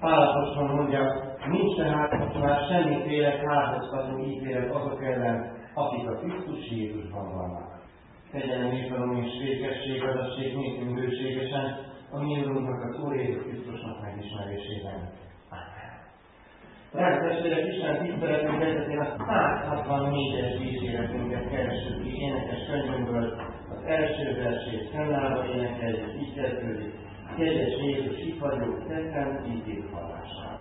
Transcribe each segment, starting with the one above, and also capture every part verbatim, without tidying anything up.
Pál apostol mondja, nincs tehát már semmiféle kárhoztató ítélet azok ellen, akik a Krisztus Jézusban vannak. Tegyen névvalom és vékesség, adassék nékünk bőségesen, a mi Urunknak, az Úr Jézus Krisztusnak megismerésében. Amen. Drága testvérek, Isten tiszteletünk vezetén a száz hatvannégyes dicséretünket keressük ki énekes könyvünkből. Az első versét fennállva énekeljük, így kezdődik. Kegyes Jézus, itt vagyok, tettem ítél hallását.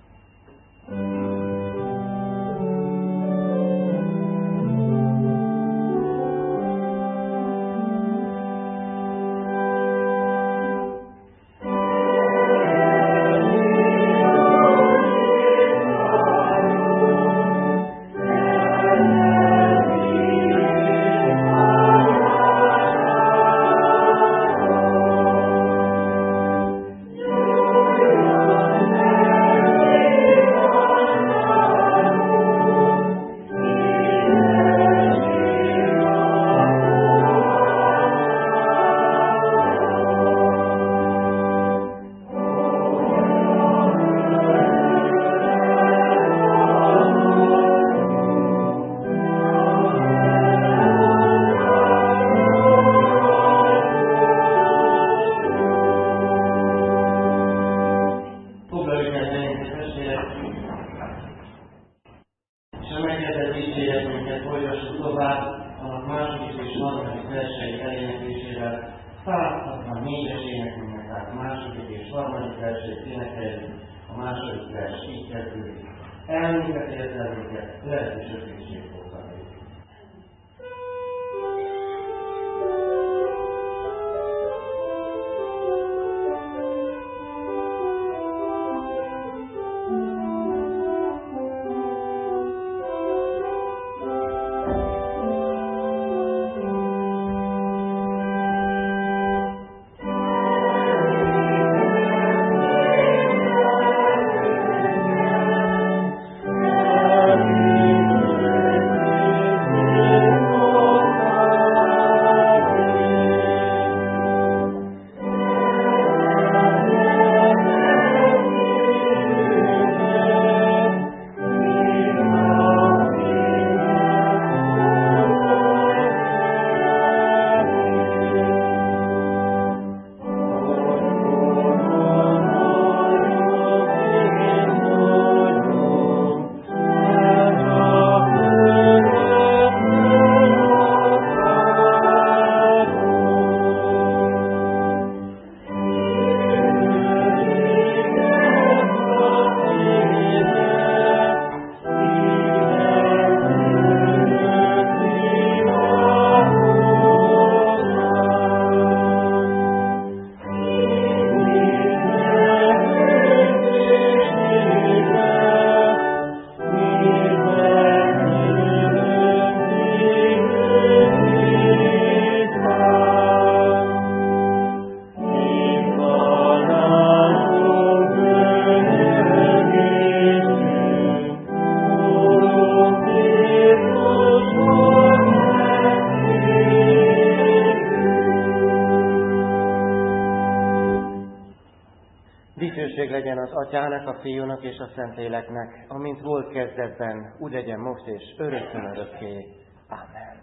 Legyen az Atyának, a Fiúnak és a Szentléleknek, amint volt kezdetben, úgy legyen most és örökkön örökké. Amen.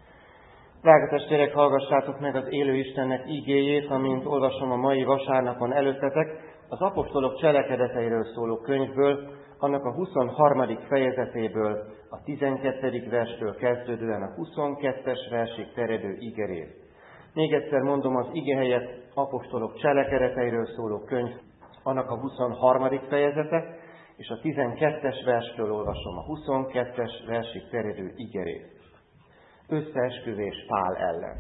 Drága testvérek, hallgassátok meg az élő Istennek igéjét, amint olvasom a mai vasárnapon előttetek, az apostolok cselekedeteiről szóló könyvből, annak a huszonharmadik fejezetéből, a tizenkettedik verstől kezdődően a huszonkettes versig terjedő igerész. Még egyszer mondom az igehelyet, apostolok cselekedeteiről szóló könyv, annak a huszonharmadik fejezete, és a tizenkettes verstől olvasom a huszonkettes versig terjedő igerét. Összeesküvés Pál ellen.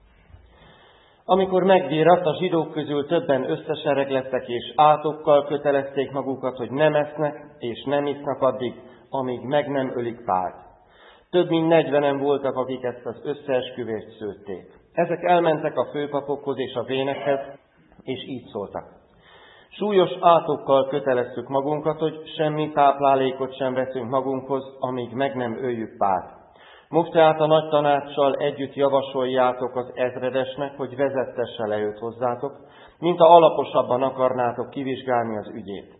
Amikor megvíratt, a zsidók közül többen összesereglettek, és átokkal kötelezték magukat, hogy nem esznek és nem isznak addig, amíg meg nem ölik Pált. Több mint negyvenen voltak, akik ezt az összeesküvést szőtték. Ezek elmentek a főpapokhoz és a vénekhez, és így szóltak. Súlyos átokkal köteleztük magunkat, hogy semmi táplálékot sem veszünk magunkhoz, amíg meg nem öljük Pált. Most tehát a nagy tanácssal együtt javasoljátok az ezredesnek, hogy vezettesse le őt hozzátok, mint ha alaposabban akarnátok kivizsgálni az ügyét.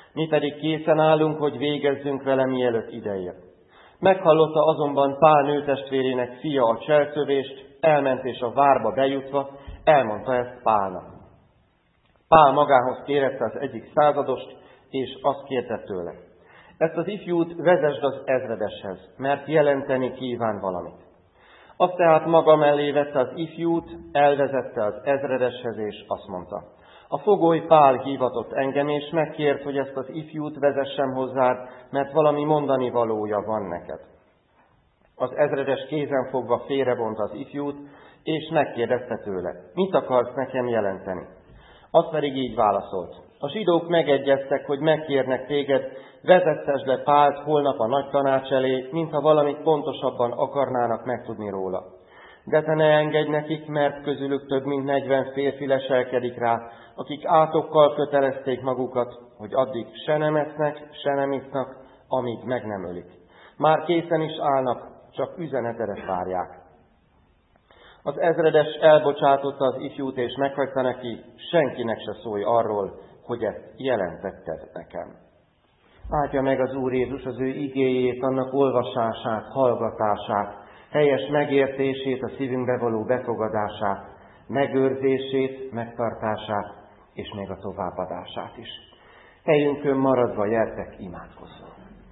Mi pedig készen állunk, hogy végezzünk vele, mielőtt ideér. Meghallotta azonban Pál nőtestvérének fia a cselszövést, elment és a várba bejutva, elmondta ezt Pálnak. Pál magához kérette az egyik századost, és azt kérte tőle: ezt az ifjút vezesd az ezredeshez, mert jelenteni kíván valamit. Azt tehát maga mellé vette az ifjút, elvezette az ezredeshez, és azt mondta: a fogoly Pál hívatott engem, és megkért, hogy ezt az ifjút vezessem hozzád, mert valami mondani valója van neked. Az ezredes kézen fogva félrevonta az ifjút, és megkérdezte tőle: mit akarsz nekem jelenteni? Az pedig így válaszolt: a zsidók megegyeztek, hogy megkérnek téged, vezettesd le Pált holnap a nagy tanács elé, mintha valamit pontosabban akarnának megtudni róla. De te ne engedj nekik, mert közülük több mint negyven férfi leselkedik rá, akik átokkal kötelezték magukat, hogy addig se nem esznek, se nem isznak, amíg meg nem ölik. Már készen is állnak, csak üzenetedet várják. Az ezredes elbocsátotta az ifjút, és meghagyta neki: senkinek se szólj arról, hogy ezt jelentetted nekem. Áldja meg az Úr Jézus az ő igéjét, annak olvasását, hallgatását, helyes megértését, a szívünkbe való befogadását, megőrzését, megtartását, és még a továbbadását is. Helyünkön maradva gyertek, imádkozzunk.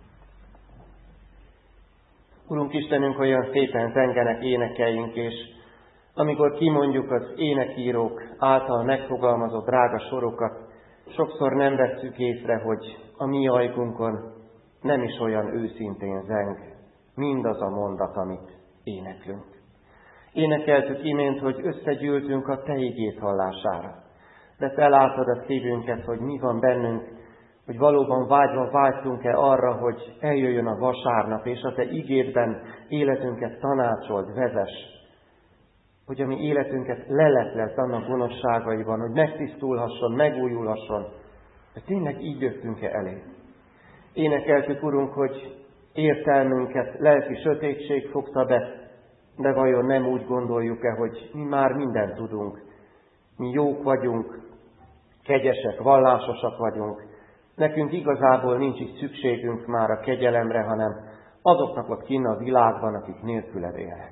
Urunk Istenünk, olyan szépen zengenek énekeink, és amikor kimondjuk az énekírók által megfogalmazott drága sorokat, sokszor nem vesszük észre, hogy a mi ajkunkon nem is olyan őszintén zeng mindaz a mondat, amit éneklünk. Énekeltük imént, hogy összegyűltünk a Te igét hallására, de Te látod a szívünket, hogy mi van bennünk, hogy valóban vágyva vágytunk-e arra, hogy eljöjjön a vasárnap, és a Te igédben életünket tanácsold, vezess, hogy a mi életünket leleplezd annak gonoszságaiban, hogy megtisztulhasson, megújulhasson, de tényleg így jöttünk-e elé. Énekeltük, Urunk, hogy értelmünket lelki sötétség fogta be, de vajon nem úgy gondoljuk-e, hogy mi már mindent tudunk, mi jók vagyunk, kegyesek, vallásosak vagyunk, nekünk igazából nincs is szükségünk már a kegyelemre, hanem azoknak ott kinn a világban, akik nélküled élnek.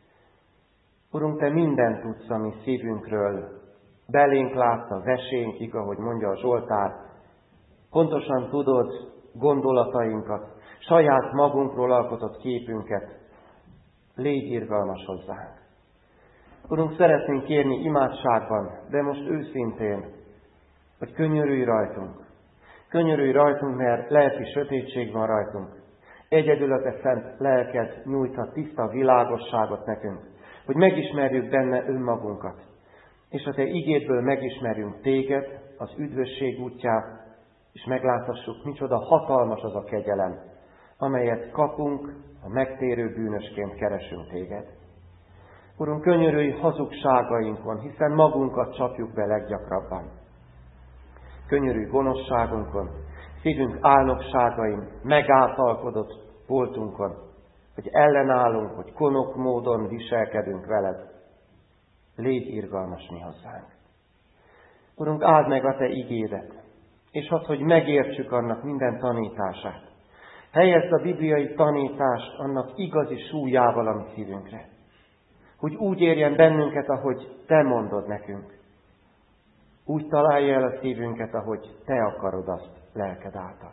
Urunk, Te mindent tudsz a mi szívünkről, belénk látsz a vesénkig, ahogy mondja a Zsoltár, pontosan tudod gondolatainkat, saját magunkról alkotott képünket, légy irgalmas hozzánk. Urunk, szeretnénk kérni imádságban, de most őszintén, hogy könyörülj rajtunk. Könyörülj rajtunk, mert lelki sötétség van rajtunk. Egyedül a Te szent lelked nyújthat tiszta világosságot nekünk, hogy megismerjük benne önmagunkat, és a Te igédből megismerjünk Téged, az üdvösség útját, és megláthassuk, micsoda hatalmas az a kegyelem, amelyet kapunk, ha megtérő bűnösként keresünk Téged. Urunk, könyörülj hazugságainkon, hiszen magunkat csapjuk be leggyakrabban. Könyörülj gonoszságunkon, szívünk álnokságain, megáltalkodott voltunkon, hogy ellenállunk, hogy konok módon viselkedünk veled. Légy irgalmas mi hozzánk. Urunk, áld meg a Te igédet, és hadd, hogy megértsük annak minden tanítását. Helyezd a bibliai tanítást annak igazi súlyával a mi szívünkre. Hogy úgy érjen bennünket, ahogy Te mondod nekünk. Úgy találja el a szívünket, ahogy Te akarod azt lelked által.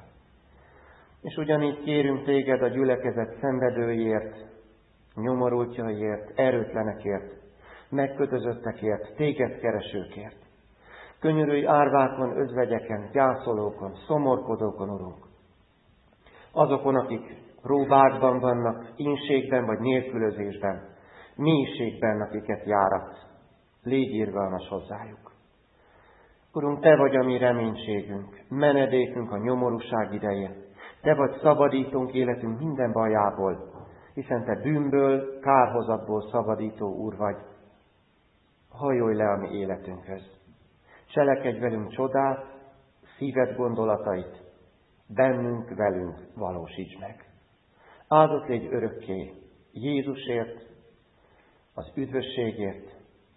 És ugyanígy kérünk Téged a gyülekezet szenvedőiért, nyomorultjaiért, erőtlenekért, megkötözöttekért, Téged keresőkért. Könyörülj árvákon, özvegyeken, gyászolókon, szomorkodókon, Urunk. Azokon, akik próbákban vannak, ínségben vagy nélkülözésben, mélységben, akiket járatsz. Légy irgalmas hozzájuk. Urunk, Te vagy a mi reménységünk, menedékünk a nyomorúság idején. Te vagy szabadítónk életünk minden bajából, hiszen Te bűnből, kárhozatból szabadító Úr vagy. Hajolj le a mi életünkhöz. Cselekedj velünk csodát, szíved gondolatait, bennünk, velünk valósíts meg. Áldott légy örökké Jézusért, az üdvösségért,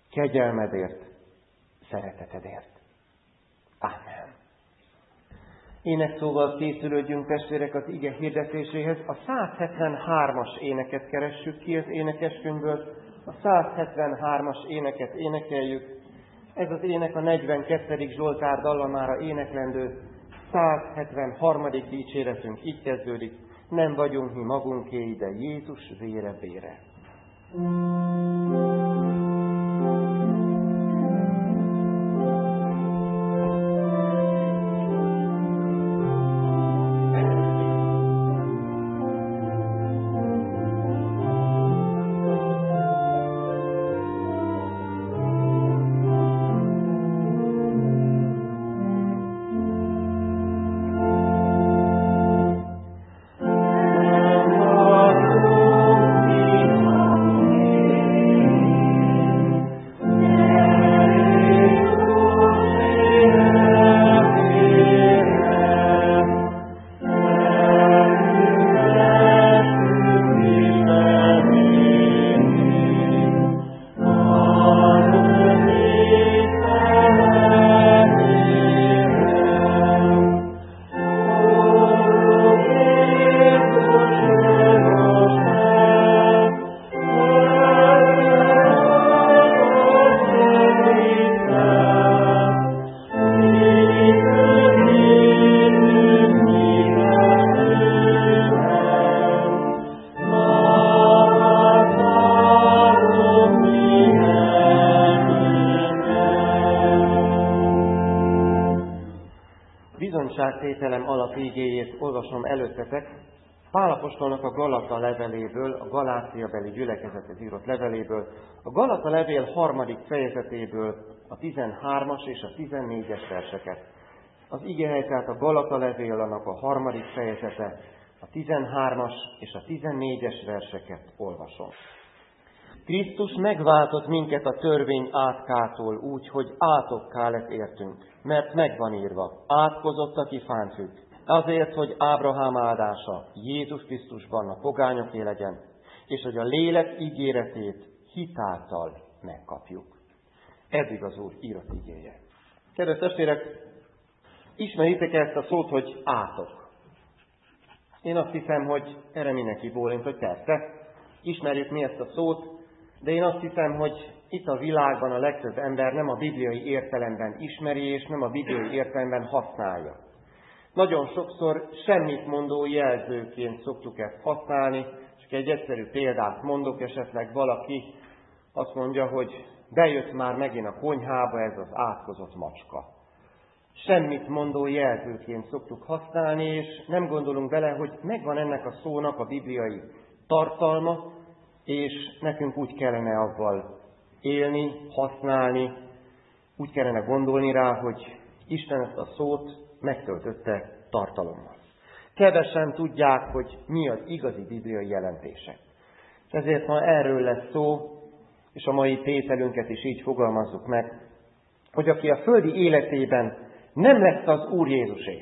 kegyelmedért, szeretetedért. Ámen. Énekszóval készülődjünk, testvérek, az ige hirdetéséhez. A száz hetvenhármas éneket keressük ki az énekeskönyvből. A száz hetvenhármas éneket énekeljük. Ez az ének a negyvenkettedik Zsoltár dallamára éneklendő száz hetvenharmadik dicséretünk. Így kezdődik: nem vagyunk mi magunké, de Jézus vére vére. Bizonyságtételem alapigéjét olvasom előttetek, Pál apostolnak a Galata leveléből, a Galáciabeli gyülekezethez írott leveléből, a Galata levél harmadik fejezetéből a tizenhármas és a tizennégyes verseket. Az igehely tehát a Galata levél, annak a harmadik fejezete, a tizenhármas és a tizennégyes verseket olvasom. Krisztus megváltott minket a törvény átkától úgy, hogy átokká lett értünk, mert megvan írva, átkozott, aki fán függ, azért, hogy Ábrahám áldása Jézus Krisztusban a pogányoké legyen, és hogy a lélek ígéretét hitáltal megkapjuk. Eddig az Úr írott igéje. Kedves testvérek, ismeritek ezt a szót, hogy átok. Én azt hiszem, hogy erre mindenki bólint, hogy persze, ismerjük mi ezt a szót, de én azt hiszem, hogy itt a világban a legtöbb ember nem a bibliai értelemben ismeri, és nem a bibliai értelemben használja. Nagyon sokszor semmit mondó jelzőként szoktuk ezt használni, és egy egyszerű példát mondok, esetleg valaki azt mondja, hogy bejött már megint a konyhába ez az átkozott macska. Semmit mondó jelzőként szoktuk használni, és nem gondolunk bele, hogy megvan ennek a szónak a bibliai tartalma, és nekünk úgy kellene avval élni, használni, úgy kellene gondolni rá, hogy Isten ezt a szót megtöltötte tartalommal. Kevesen tudják, hogy mi az igazi bibliai jelentése. Ezért ma erről lesz szó, és a mai tételünket is így fogalmazzuk meg, hogy aki a földi életében nem lesz az Úr Jézusé,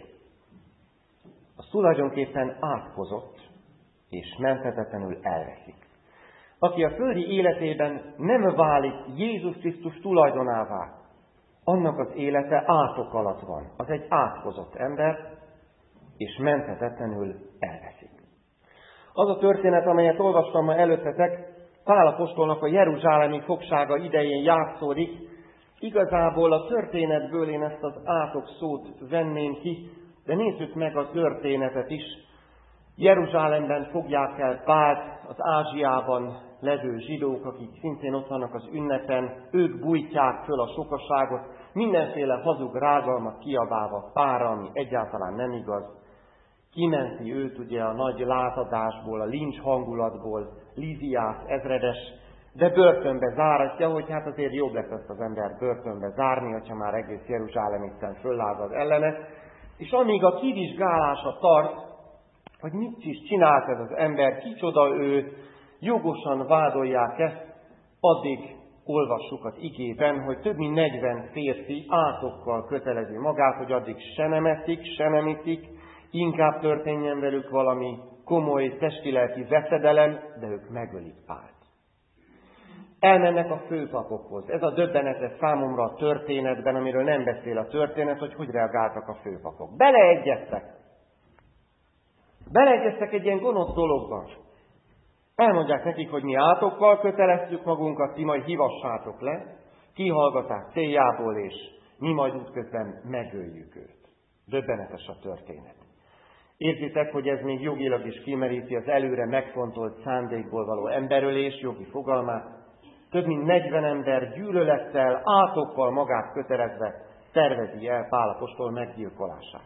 az tulajdonképpen átkozott és menthetetlenül elveszik. Aki a földi életében nem válik Jézus Krisztus tulajdonává, annak az élete átok alatt van. Az egy átkozott ember, és menthetetlenül elveszik. Az a történet, amelyet olvastam ma előttetek, Pál apostolnak a jeruzsálemi fogsága idején játszódik. Igazából a történetből én ezt az átok szót venném ki, de nézzük meg a történetet is. Jeruzsálemben fogják el Pált, az Ázsiában levő zsidók, akik szintén ott vannak az ünnepen, ők bújtják föl a sokaságot, mindenféle hazug rágalmat kiabálva Pálra, ami egyáltalán nem igaz. Kimenti őt ugye a nagy lázadásból, a lincs hangulatból, Líziás ezredes, de börtönbe záratja, hogy hát azért jobb lesz ezt az ember börtönbe zárni, hogyha már egész Jeruzsálem itten föllázad ellene. És amíg a kivizsgálása tart, hogy mit is csinált ez az ember, kicsoda ő, jogosan vádolják ezt, addig olvassuk az igében, hogy több mint negyven férfi átokkal kötelezi magát, hogy addig se nem eszik, se nem iszik, inkább történjen velük valami komoly testi-lelki veszedelem, de ők megölik Pált. Elmennek a főpapokhoz. Ez a döbbenetes számomra a történetben, amiről nem beszél a történet, hogy hogy reagáltak a főpapok. Beleegyeztek. Beleegyeztek egy ilyen gonosz dologban. Elmondják nekik, hogy mi átokkal köteleztük magunkat, ti majd hívassátok le, kihallgatás céljából, és mi majd útközben megöljük őt. Döbbenetes a történet. Érzitek, hogy ez még jogilag is kimeríti az előre megfontolt szándékból való emberölés jogi fogalmát. Több mint negyven ember gyűlölettel, átokkal magát kötelezve tervezi el Pál apostol meggyilkolását.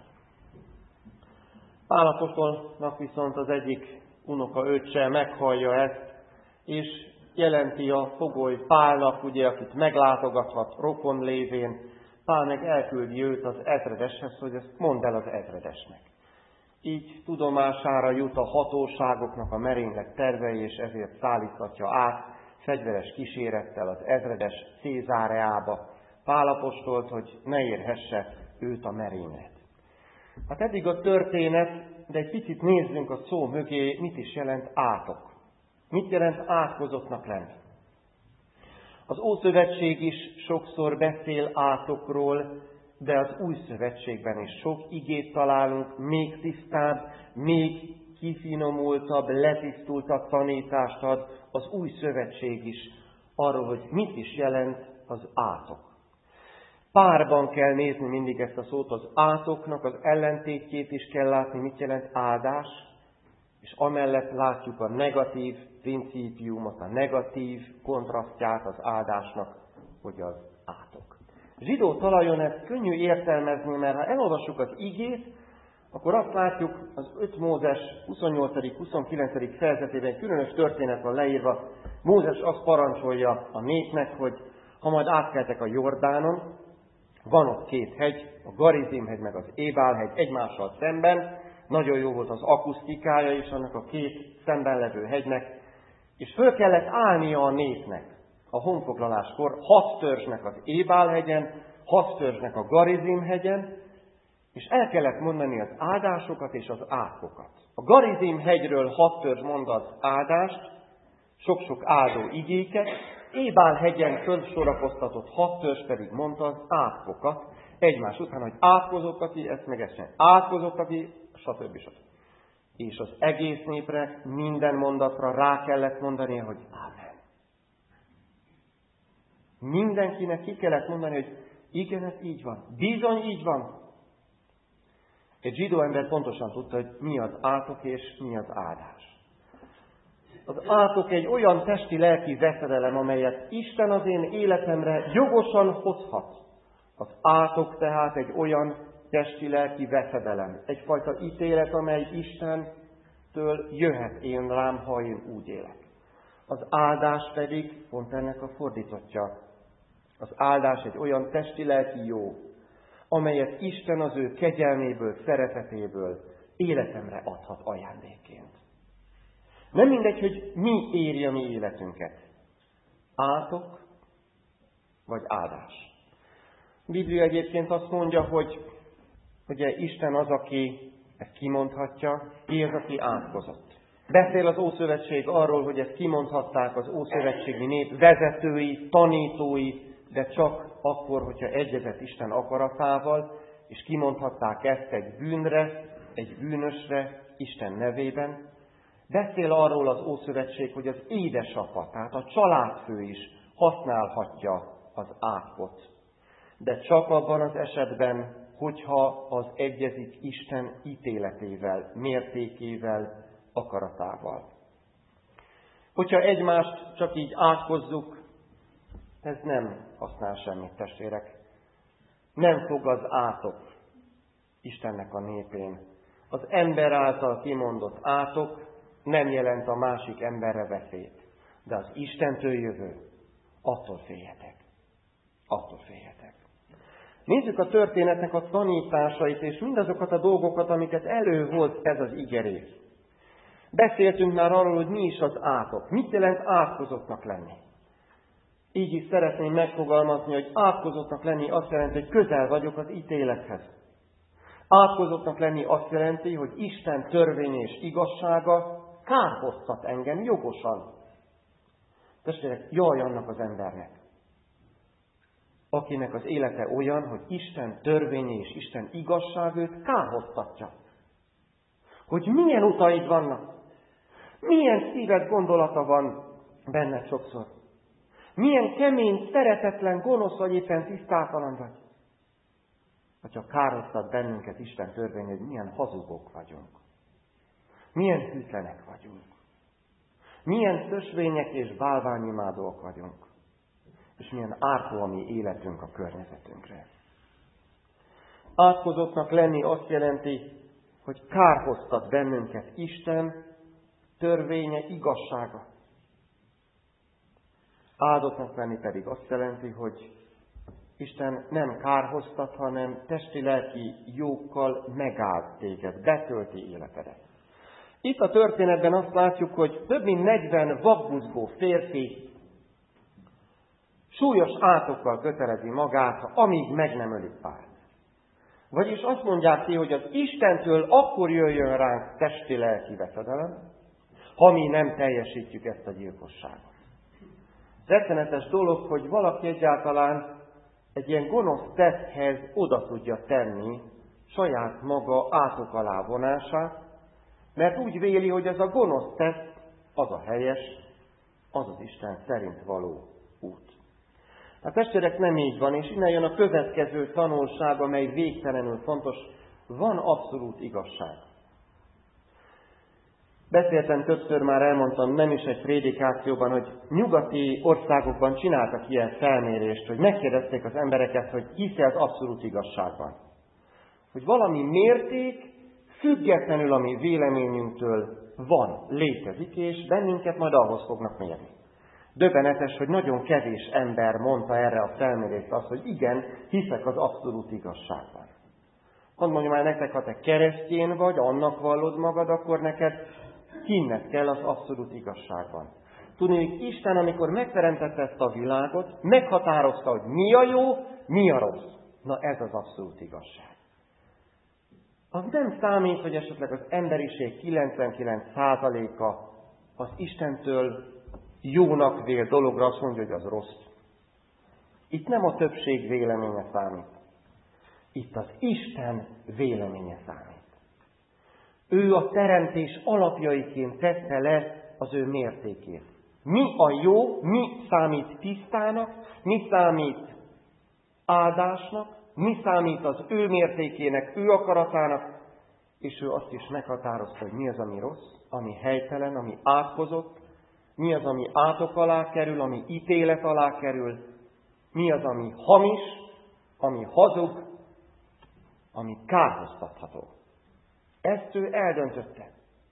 Pál apostolnak viszont az egyik unoka öccse meghallja ezt, és jelenti a fogoly Pálnak, ugye, akit meglátogathat rokon lévén. Pál meg elküldi őt az ezredeshez, hogy ezt mondd el az ezredesnek. Így tudomására jut a hatóságoknak a merénylet tervei, és ezért szállíthatja át fegyveres kísérettel az ezredes Cézáreába Pál apostolt, hogy ne érhesse őt a merénylet. Hát eddig a történet, de egy picit nézzünk a szó mögé, mit is jelent átok. Mit jelent átkozottnak lenni? Az Ószövetség is sokszor beszél átokról, de az Új Szövetségben is sok igét találunk, még tisztább, még kifinomultabb, letisztultabb tanítást ad az Új Szövetség is arról, hogy mit is jelent az átok. Párban kell nézni mindig ezt a szót, az átoknak az ellentétjét is kell látni, mit jelent áldás, és amellett látjuk a negatív principiumot, a negatív kontrasztját az áldásnak, hogy az átok. Zsidó talajon ezt könnyű értelmezni, mert ha elolvassuk az igét, akkor azt látjuk az öt Mózes huszonnyolcadik-huszonkilencedik fejezetében különös történet van leírva. Mózes azt parancsolja a népnek, hogy ha majd átkeltek a Jordánon, van ott két hegy, a Garizim hegy meg az Ébál hegy egymással szemben, nagyon jó volt az akusztikája is annak a két szemben levő hegynek, és föl kellett állnia a népnek a honfoglaláskor hat törzsnek az Ébál hegyen, hat törzsnek a Garizim hegyen, és el kellett mondani az áldásokat és az átkokat. A Garizim hegyről hat törzs mond az áldást, sok-sok áldó igéket, Ébál hegyen fölsorakoztatott hat törzs pedig mondta az átkokat, egymás után, hogy átkozott, aki ezt meg ezt sem, átkozott, aki, stb. stb. És az egész népre, minden mondatra rá kellett mondani, hogy ámen. Mindenkinek ki kellett mondani, hogy igen, ez így van. Bizony így van. Egy zsidó ember pontosan tudta, hogy mi az átok és mi az áldás. Az átok egy olyan testi-lelki veszedelem, amelyet Isten az én életemre jogosan hozhat. Az átok tehát egy olyan testi-lelki veszedelem, egyfajta ítélet, amely Istentől jöhet én rám, ha én úgy élek. Az áldás pedig pont ennek a fordítottja. Az áldás egy olyan testi-lelki jó, amelyet Isten az ő kegyelméből, szeretetéből életemre adhat ajándékként. Nem mindegy, hogy mi éri a mi életünket. Átok vagy áldás. A Biblia egyébként azt mondja, hogy ugye Isten az, aki ezt kimondhatja, ki az, aki átkozott. Beszél az Ószövetség arról, hogy ezt kimondhatták az ószövetségi nép vezetői, tanítói, de csak akkor, hogyha egyezett Isten akaratával, és kimondhatták ezt egy bűnre, egy bűnösre, Isten nevében. Beszél arról az Ószövetség, hogy az édesapa, tehát a családfő is használhatja az átkot. De csak abban az esetben, hogyha az egyezik Isten ítéletével, mértékével, akaratával. Hogyha egymást csak így átkozzuk, ez nem használ semmit, testvérek. Nem fog az átok Istennek a népén. Az ember által kimondott átok nem jelent a másik emberre veszélyt. De az Istentől jövő, attól féljetek. Attól féljetek. Nézzük a történetnek a tanításait, és mindazokat a dolgokat, amiket előhoz ez az igerész. Beszéltünk már arról, hogy mi is az átok. Mit jelent átkozottnak lenni? Így is szeretném megfogalmazni, hogy átkozottnak lenni azt jelenti, hogy közel vagyok az ítélethez. Átkozottnak lenni azt jelenti, hogy Isten törvény és igazsága kárhoztat engem jogosan. Testvérek, jaj annak az embernek, akinek az élete olyan, hogy Isten törvénye és Isten igazság őt kárhoztatja. Hogy milyen utaid vannak, milyen szíved gondolata van benned sokszor. Milyen kemény, szeretetlen, gonosz vagy, éppen tisztátalan vagy. Hogyha kárhoztat bennünket Isten törvény, hogy milyen hazugok vagyunk. Milyen hűtlenek vagyunk. Milyen szösvények és bálványimádóak vagyunk. És milyen ártó a mi életünk a környezetünkre. Átkozottnak lenni azt jelenti, hogy kárhoztat bennünket Isten törvénye, igazsága. Áldottnak lenni pedig azt jelenti, hogy Isten nem kárhoztat, hanem testi-lelki jókkal megáld téged, betölti életedet. Itt a történetben azt látjuk, hogy több mint negyven vakbuzgó férfi súlyos átokkal kötelezi magát, amíg meg nem ölik párt. Vagyis azt mondják ki, hogy az Istentől akkor jöjjön ránk testi-lelki veszedelem, ha mi nem teljesítjük ezt a gyilkosságot. Rettenetes dolog, hogy valaki egyáltalán egy ilyen gonosz tetthez oda tudja tenni saját maga átok alá vonását, mert úgy véli, hogy ez a gonosz tett az a helyes, az az Isten szerint való út. A testvérek, nem így van, és innen jön a következő tanulság, amely végtelenül fontos. Van abszolút igazság. Beszéltem többször, már elmondtam, nem is egy prédikációban, hogy nyugati országokban csináltak ilyen felmérést, hogy megkérdezték az embereket, hogy hisz-e az abszolút igazságban. Hogy valami mérték, függetlenül a mi véleményünktől van, létezik, és bennünket majd ahhoz fognak mérni. Döbbenetes, hogy nagyon kevés ember mondta erre a felmérést azt, hogy igen, hiszek az abszolút igazságban. Azt mondja már nektek, ha te keresztény vagy, annak vallod magad, akkor neked hinned kell az abszolút igazságban. Tudni, hogy Isten, amikor megteremtette ezt a világot, meghatározta, hogy mi a jó, mi a rossz. Na ez az abszolút igazság. Az nem számít, hogy esetleg az emberiség kilencvenkilenc százaléka az Istentől jónak vél dologra azt mondja, hogy az rossz. Itt nem a többség véleménye számít. Itt az Isten véleménye számít. Ő a teremtés alapjaiként tette le az ő mértékét. Mi a jó, mi számít tisztának, mi számít áldásnak, mi számít az ő mértékének, ő akaratának, és ő azt is meghatározta, hogy mi az, ami rossz, ami helytelen, ami átkozott, mi az, ami átok alá kerül, ami ítélet alá kerül, mi az, ami hamis, ami hazug, ami kárhoztatható. Ezt ő eldöntötte.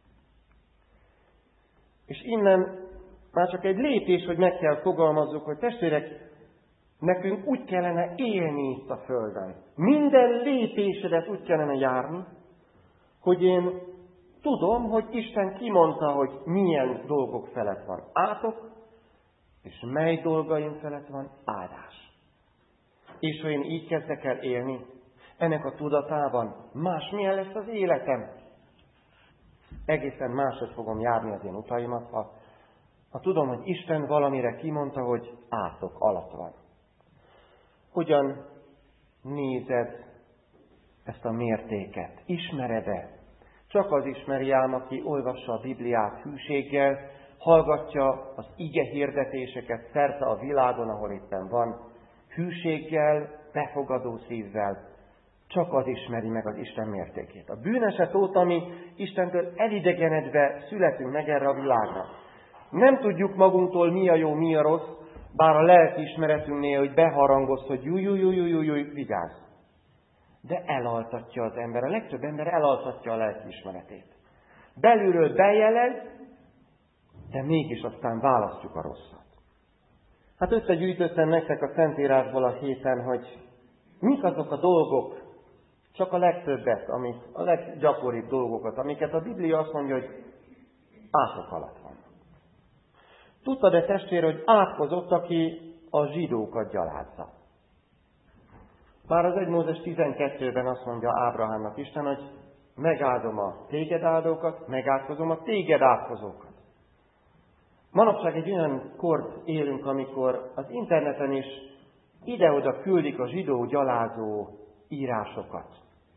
És innen már csak egy lépés, hogy meg kell fogalmazzuk, hogy testvérek, nekünk úgy kellene élni itt a földön. Minden lépésedet úgy kellene járni, hogy én tudom, hogy Isten kimondta, hogy milyen dolgok felett van átok, és mely dolgaim felett van áldás. És ha én így kezdek el élni, ennek a tudatában másmilyen lesz az életem. Egészen máshogy fogom járni az én utaimat, ha, ha tudom, hogy Isten valamire kimondta, hogy átok alatt van. Hogyan nézed ezt a mértéket? Ismered-e? Csak az ismeri ám, aki olvassa a Bibliát hűséggel, hallgatja az ige hirdetéseket szerte a világon, ahol éppen van, hűséggel, befogadó szívvel, csak az ismeri meg az Isten mértékét. A bűneset óta mi Istentől elidegenedve születünk meg erre a világra. Nem tudjuk magunktól, mi a jó, mi a rossz, bár a lelkiismeretünknél, hogy beharangoz, hogy jú, jú, jú, jú, jú, jú, vigyázz. De elaltatja az ember, a legtöbb ember elaltatja a lelkiismeretét. Belülről bejelez, de mégis aztán választjuk a rosszat. Hát összegyűjtöttem nektek a Szentírásból a héten, hogy mik azok a dolgok, csak a legtöbbet, amik, a leggyakoribb dolgokat, amiket a Biblia azt mondja, hogy átok alatt van. Tudtad-e, testvér, hogy átkozott, aki a zsidókat gyalázza? Már az egy Mózes tizenkettőben azt mondja Ábrahámnak Isten, hogy megáldom a téged áldókat, megátkozom a téged átkozókat. Manapság egy olyan kort élünk, amikor az interneten is ide-oda küldik a zsidó gyalázó írásokat.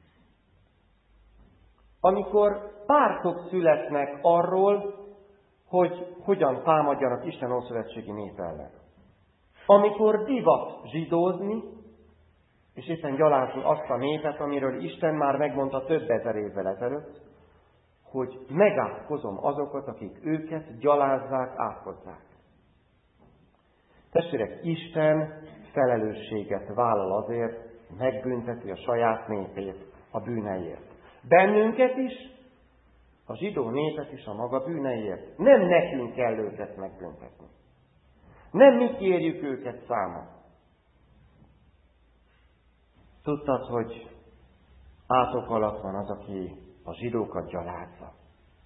Amikor pártok születnek arról, hogy hogyan támadjanak Isten ószövetségi nép ellen. Amikor divat zsidózni, és éppen gyalázni azt a népet, amiről Isten már megmondta több ezer évvel ezelőtt, hogy megátkozom azokat, akik őket gyalázzák, átkozzák. Testvérek, Isten felelősséget vállal azért, hogy megbünteti a saját népét a bűneiért. Bennünket is, a zsidó népet is a maga bűneiért. Nem nekünk kell őket megbüntetni. Nem mi kérjük őket számon. Tudtad, hogy átok alatt van az, aki a zsidókat gyalázza.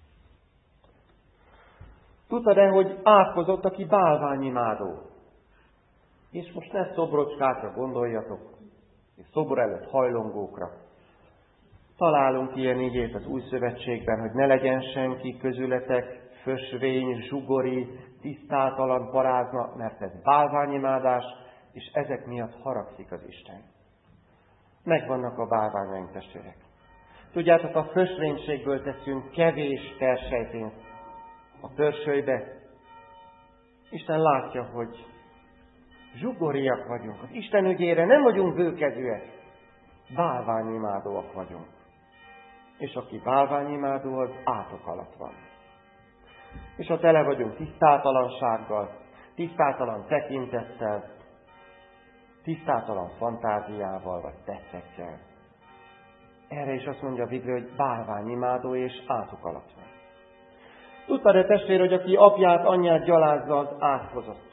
Tudtad-e, hogy átkozott, aki bálványimádó? És most ne szobrocskákra gondoljatok, és szobor előtt hajlongókra. Találunk ilyen igét az Új Szövetségben, hogy ne legyen senki közületek fösvény, zsugori, tisztátalan parázna, mert ez bálványimádás, és ezek miatt haragszik az Isten. Megvannak a bálványaink, testvérek. Tudjátok, a fösvénységből teszünk kevés persejpénzt a törsölybe. Isten látja, hogy zsugoriak vagyunk. Az Isten ügyére nem vagyunk bőkezűek. Bálványimádóak vagyunk. És aki bálványimádó, az átok alatt van. És ha tele vagyunk tisztátalansággal, tisztátalan tekintettel, tisztátalan fantáziával, vagy tettekkel. Erre is azt mondja a Biblia, hogy bálványimádó és átok alatt van. Tudtad-e, testvér, hogy aki apját, anyját gyalázza, az átkozott?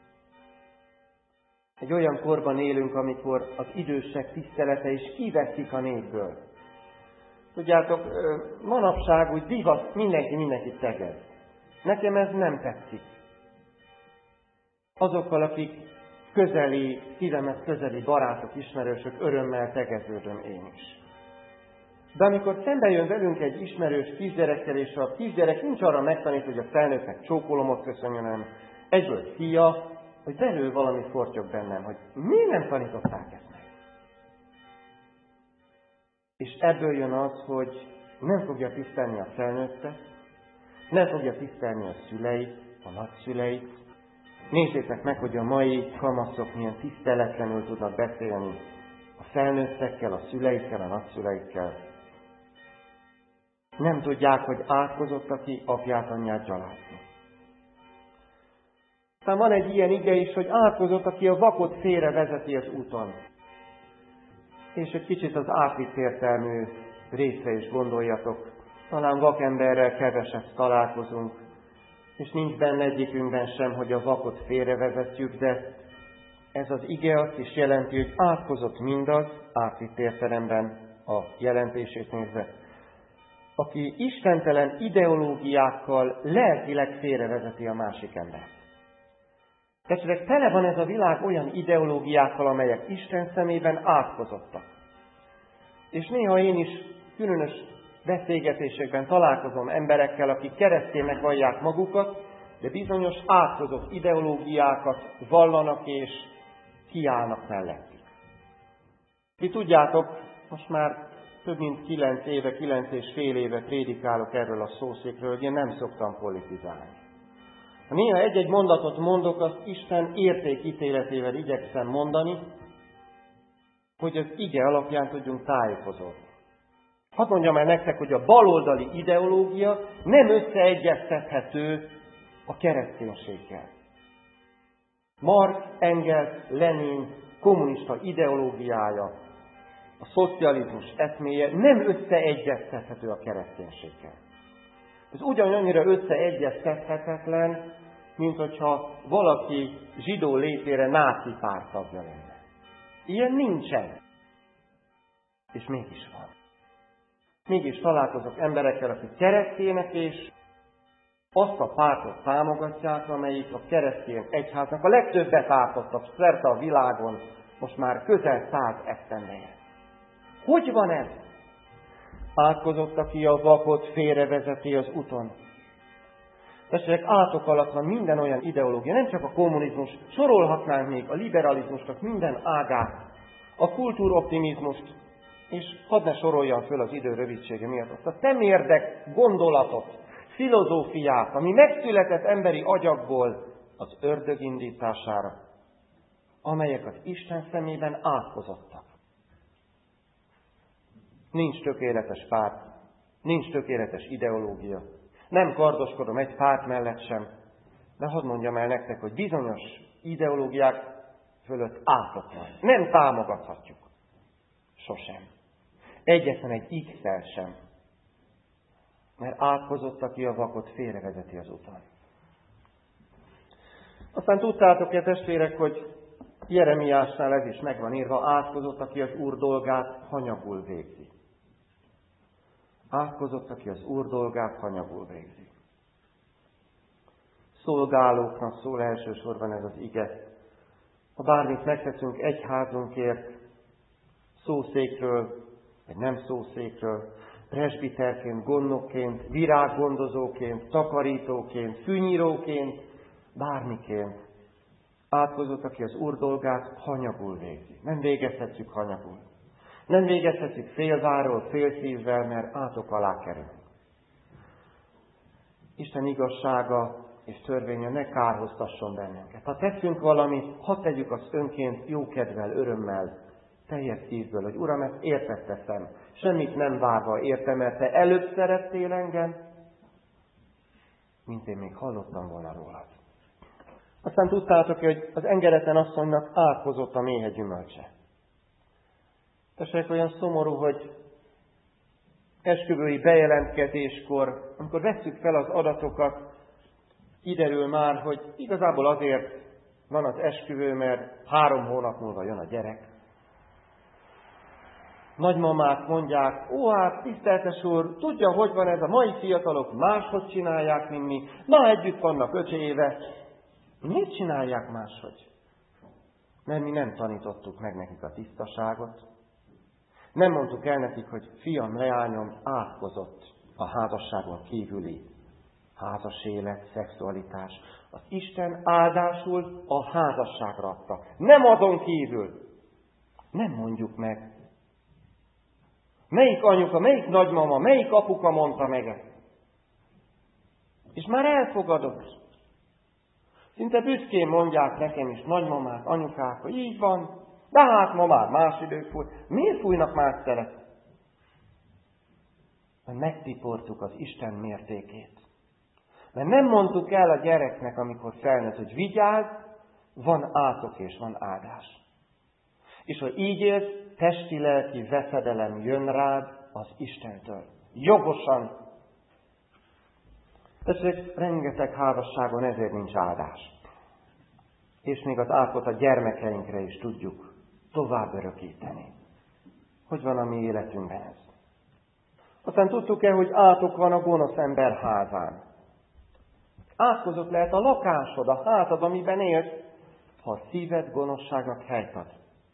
Egy olyan korban élünk, amikor az idősek tisztelete is kiveszik a népből. Tudjátok, manapság úgy divat, mindenki mindenkit tegez. Nekem ez nem tetszik. Azokkal, akik közeli, szívemet közeli barátok, ismerősök, örömmel tegeződöm én is. De amikor szembe jön velünk egy ismerős kisgyerekkel, és a kisgyerek nincs arra megtanít, hogy a felnőttnek csókolomot köszönjön, hanem egyből fia, hogy belül valami fortyog bennem, hogy miért nem tanították ezt meg. És ebből jön az, hogy nem fogja tisztelni a felnőttet, nem fogja tisztelni a szüleit, a nagyszüleit. Nézzétek meg, hogy a mai kamaszok milyen tiszteletlenül tudnak beszélni a felnőttekkel, a szüleikkel, a nagyszüleikkel. Nem tudják, hogy átkozott, aki apját, anyját gyalázni. Aztán van egy ilyen ige is, hogy átkozott, aki a vakot félre vezeti az úton. És egy kicsit az átvitt értelmű részre is gondoljatok. Talán vakemberrel keveset találkozunk, és nincs benne egyikünkben sem, hogy a vakot félrevezetjük, de ez az ige azt is jelenti, hogy átkozott mindaz, átvitt értelemben a jelentését nézve, aki istentelen ideológiákkal lelkileg félrevezeti a másik embert. Testvérek, tele van ez a világ olyan ideológiákkal, amelyek Isten szemében átkozottak. És néha én is különös beszélgetésekben találkozom emberekkel, akik kereszténynek vallják magukat, de bizonyos átkozott ideológiákat vallanak és kiállnak mellettük. Ti tudjátok, most már több mint kilenc éve, kilenc és fél éve prédikálok erről a szószékről, hogy én nem szoktam politizálni. Ha néha egy-egy mondatot mondok, azt Isten értékítéletével igyekszem mondani, hogy az ige alapján tudjunk tájékozódni. Hadd mondjam el nektek, hogy a baloldali ideológia nem összeegyeztethető a kereszténységgel. Marx, Engels, Lenin kommunista ideológiája, a szocializmus eszméje nem összeegyeztethető a kereszténységgel. Ez ugyanannyira összeegyeztethetetlen, mint hogyha valaki zsidó létére náci párttagja lenne. Ilyen nincsen. És mégis van. Mégis találkozok emberekkel, akik keresztények, és azt a pártot támogatják, amelyik a keresztény egyháznak a legtöbbet ártotta szerte a világon, most már közel száz esztendeje. Hogy van ez? Átkozott, aki a vakot félrevezeti az úton. Testvérek, átok alatt van minden olyan ideológia, nem csak a kommunizmus, sorolhatnánk még a liberalizmusnak minden ágát, a kultúroptimizmust, és hadd ne soroljam föl az idő rövidsége miatt azt a temérdek gondolatot, filozófiát, ami megszületett emberi agyakból az ördög indítására, amelyek az Isten szemében átkozottak. Nincs tökéletes párt, nincs tökéletes ideológia. Nem kardoskodom egy párt mellett sem, de hadd mondjam el nektek, hogy bizonyos ideológiák fölött átok van. Nem támogathatjuk. Sosem. Egyetlen egy X-el sem. Mert átkozott, aki a vakot félrevezeti az uton. Aztán tudtátok-e, testvérek, hogy Jeremiásnál ez is meg van írva, átkozott, aki az Úr dolgát hanyagul végzi. Átkozott, aki az Úr dolgát hanyagul végzi. Szolgálóknak szól elsősorban ez az ige. Ha bármit megteszünk egyházunkért, szószékről, vagy nem szószékről, presbiterként, gondnokként, virággondozóként, takarítóként, fűnyíróként, bármiként, átkozott, aki az Úr dolgát hanyagul végzi. Nem végezhetjük hanyagul. Nem végezhetjük félváról, félszívvel, mert átok alá kerül. Isten igazsága és törvénye ne kárhoztasson bennünket. Ha teszünk valamit, ha tegyük azt önként, jókedvel, örömmel, teljes szívből, hogy Uram, ezt értett teszem. Semmit nem várva értem, mert Te előbb szerettél engem, mint én még hallottam volna rólad. Aztán tudtátok, hogy az engedetlen asszonynak átkozott a méhe gyümölcse. Tessék, olyan szomorú, hogy esküvői bejelentkezéskor, amikor vesszük fel az adatokat, kiderül már, hogy igazából azért van az esküvő, mert három hónap múlva jön a gyerek. Nagymamák mondják, ó, hát tiszteltes úr, tudja, hogy van ez, a mai fiatalok máshogy csinálják, mint mi. Na, együtt vannak öt éve. Miért csinálják máshogy? Mert mi nem tanítottuk meg nekik a tisztaságot. Nem mondtuk el nekik, hogy fiam, leányom átkozott a házasságon kívüli házas élet, szexualitás. Az Isten áldásul a házasságra adta. Nem azon kívül. Nem mondjuk meg. Melyik anyuka, melyik nagymama, melyik apuka mondta meg ezt? És már elfogadott. Szinte büszkén mondják nekem is nagymamák, anyukák, hogy így van, de hát ma már más idők fúj. Miért fújnak más szelek? Mert megtiportuk az Isten mértékét. Mert nem mondtuk el a gyereknek, amikor felnőtt, hogy vigyázz, van átok és van áldás. És ha így élsz, testi-lelki veszedelem jön rád az Istentől. Jogosan. Tessék, rengeteg házasságon ezért nincs áldás. És még az átkot a gyermekeinkre is tudjuk tovább örökíteni. Hogy van a mi életünkben ez? Aztán tudtuk-e, hogy átok van a gonosz ember házán? Átkozott lehet a lakásod, a házad, amiben élsz, ha a szíved gonoszságnak helyt ad.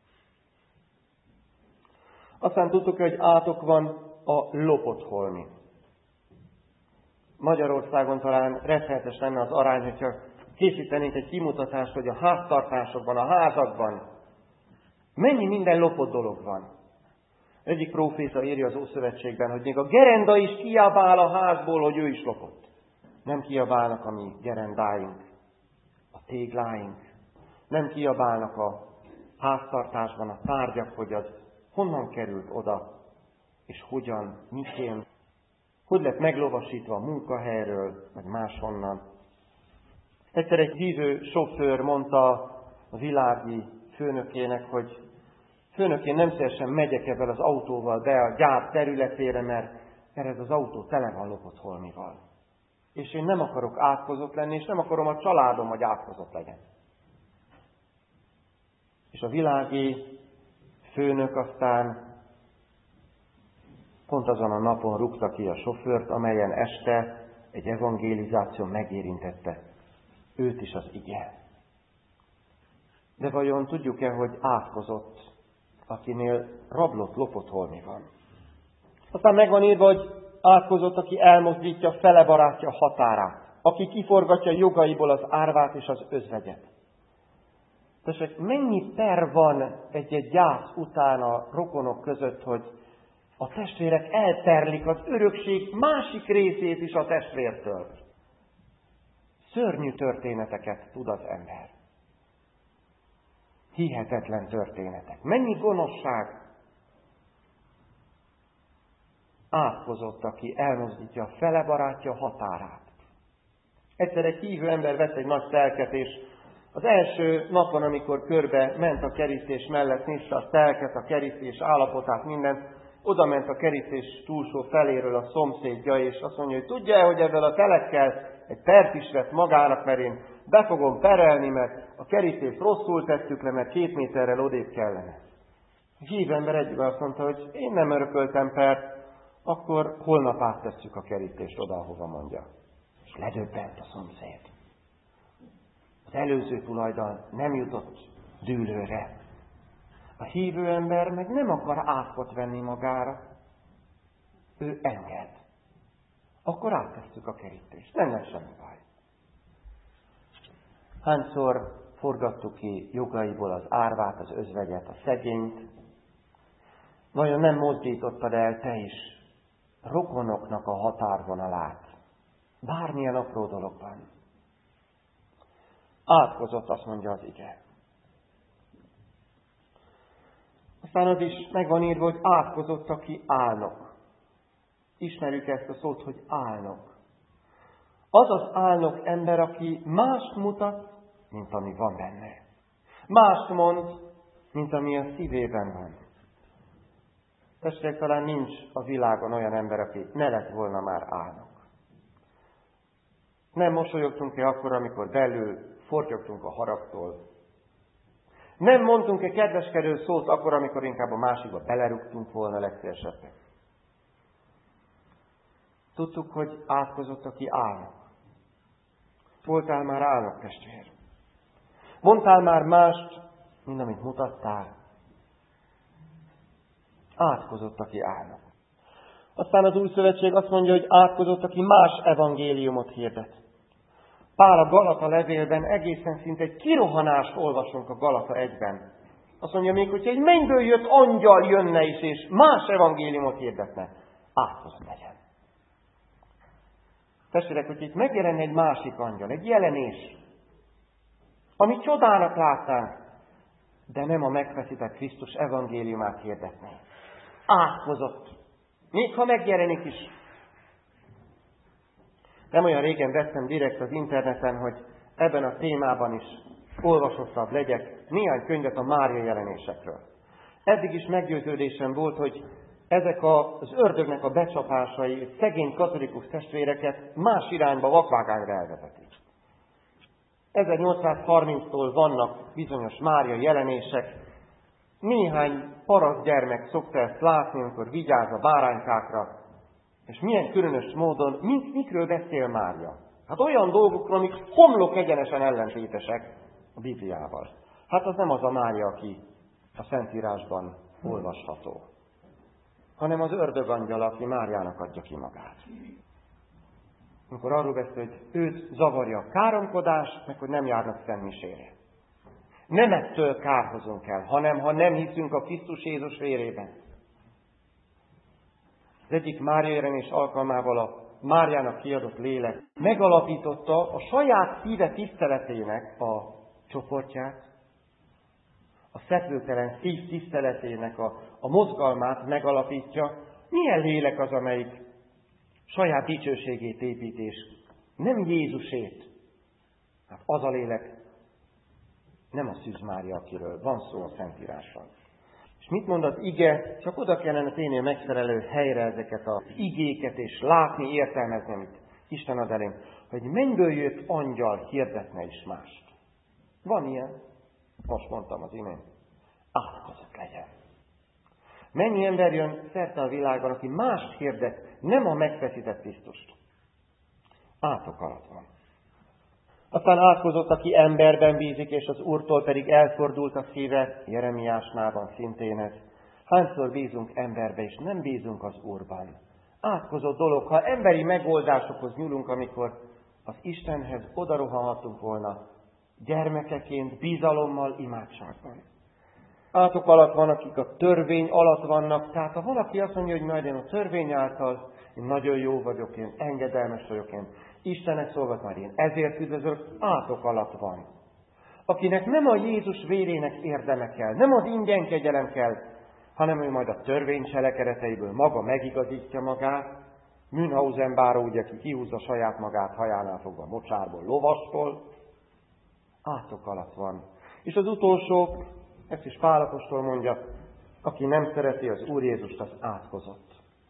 Aztán tudtuk, hogy átok van a lopott holmi. Magyarországon talán rettenetes lenne az arány, hogyha készítenénk egy kimutatást, hogy a háztartásokban, a házakban mennyi minden lopott dolog van. Egyik próféta írja az Ószövetségben, hogy még a gerenda is kiabál a házból, hogy ő is lopott. Nem kiabálnak a mi gerendáink, a tégláink. Nem kiabálnak a háztartásban a tárgyak, hogy az honnan került oda, és hogyan, miként, hogy lett meglovasítva a munkahelyről, vagy máshonnan. Egyszer egy hívő sofőr mondta a világi főnökének, hogy főnökén nem szívesen megyek ebben az autóval be a gyár területére, mert, mert ez az autó tele van lopott holmival. És én nem akarok átkozott lenni, és nem akarom a családom, hogy átkozott legyen. És a világi főnök aztán pont azon a napon rúgta ki a sofőrt, amelyen este egy evangelizáció megérintette őt is az ige. De vajon tudjuk-e, hogy átkozott, akinél rablott, lopott holmi van? Aztán meg van írva, hogy átkozott, aki elmozdítja fele barátja határát. aki kiforgatja jogaiból az árvát és az özvegyet. Tessék, mennyi per van egy-egy gyász után a rokonok között, hogy a testvérek elterlik az örökség másik részét is a testvértől. Szörnyű történeteket tud az ember. Hihetetlen történetek. Mennyi gonoszság átkozott, aki elmozdítja a fele barátja határát. Egyszer egy hívő ember vett egy nagy telket, és az első napon, amikor körbe ment a kerítés mellett, nézte a telket, a kerítés állapotát, mindent, oda ment a kerítés túlsó feléről a szomszédja, és azt mondja, hogy tudja, hogy ezzel a telekkel egy pert is vett magának, mert én be fogom perelni, mert a kerítést rosszul tettük le, mert két méterrel odébb kellene. A hívő ember egyik azt mondta, hogy én nem örököltem pert, akkor holnap áttesszük a kerítést oda, ahova mondja. És ledöbbent a szomszéd. Az előző tulajdon nem jutott dűlőre. A hívő ember meg nem akar átkot venni magára. Ő enged. Akkor áttesszük a kerítést. Nem lesz semmi baj. Hányszor forgattuk ki jogaiból az árvát, az özvegyet, a szegényt? Vajon nem mozdítottad el te is rokonoknak a határvonalát? Bármilyen apró dologban. Átkozott, azt mondja az ige. Aztán az is meg van írva, hogy átkozott, aki álnok. Ismerjük ezt a szót, hogy álnok. Az az álnok ember, aki mást mutat, mint ami van benne. Mást mond, mint ami a szívében van. Testvérek, talán nincs a világon olyan ember, aki ne lett volna már álnok. Nem mosolyogtunk-e akkor, amikor belül fortyogtunk a haragtól? Nem mondtunk-e kedveskedő szót akkor, amikor inkább a másikba belerúgtunk volna legszélesebben? Tudtuk, hogy átkozott, aki álnok. Voltál már álnok, testvér? Mondtál már mást, mint amit mutattál? Átkozott, aki álnok. Aztán az Új Szövetség azt mondja, hogy átkozott, aki más evangéliumot hirdet. Pál a Galata levélben egészen szinte egy kirohanást olvasunk a Galata egyben. Azt mondja még, hogyha egy mennyből jött angyal jönne is, és más evangéliumot hirdetne, átkozott legyen. Testvérek, hogy itt megjelenne egy másik angyal, egy jelenés, amit csodának látnánk, de nem a megfeszített Krisztus evangéliumát hirdetné. Átkozott. Még ha megjelenik is. Nem olyan régen vettem direkt az interneten, hogy ebben a témában is olvasottabb legyek néhány könyvet a Mária jelenésekről. Eddig is meggyőződésem volt, hogy ezek az ördögnek a becsapásai szegény katolikus testvéreket más irányba, vakvágányra elvezetik. ezernyolcszázharminctól vannak bizonyos Mária jelenések. Néhány paraszt gyermek szokta ezt látni, amikor vigyáz a báránykákra. És milyen különös módon, mik, mikről beszél Mária? Hát olyan dolgokról, amik homlok egyenesen ellentétesek a Bibliával. Hát az nem az a Mária, aki a Szentírásban olvasható, hanem az ördögangyal, aki Máriának adja ki magát. Amikor arról beszél, hogy őt zavarja a káromkodás, meg hogy nem járnak szentmisére. Nem ettől kárhozunk el, hanem ha nem hiszünk a Krisztus Jézus vérében. Az egyik Mária jelenés alkalmával a Máriának kiadott lélek megalapította a saját szíve tiszteletének a csoportját, a szeplőtelen szív tiszteletének a, a mozgalmát megalapítja. Milyen lélek az, amelyik saját dicsőségét építés, nem Jézusét. Hát az a lélek nem a Szűz Mária, akiről van szó a Szentírásban. És mit mond az ige? Csak oda kellene tenni a megfelelő helyre ezeket az igéket, és látni, értelmezni, amit Isten ad elénk, hogy mennyből jött angyal hirdetne is mást. Van ilyen, most mondtam az imént, átkozott legyen. Mennyi ember jön szerte a világon, aki mást hirdet, nem a megfeszített Krisztust. Átok alatt van. Aztán átkozott, aki emberben bízik, és az Úrtól pedig elfordult a szíve, Jeremiásnában szintén ez. Hányszor bízunk emberbe, és nem bízunk az Úrban? Átkozott dolog, ha emberi megoldásokhoz nyúlunk, amikor az Istenhez odarohanhatunk volna gyermekeként, bizalommal, imádságban. Átok alatt van, akik a törvény alatt vannak, tehát ha valaki azt mondja, hogy majd én a törvény által, én nagyon jó vagyok, én engedelmes vagyok, én Istennek szolgat már én, ezért üdvözlök, átok alatt van. Akinek nem a Jézus vérének érdeme kell, nem az ingyen kegyelem kell, hanem ő majd a törvény cselekedeteiből maga megigazítja magát, Münchhausen báró, ugye, aki kihúzza saját magát hajánál fogva mocsárból, lovastól, átok alatt van. És az utolsó, ezt is Pál apostol mondja, aki nem szereti az Úr Jézust, az átkozott.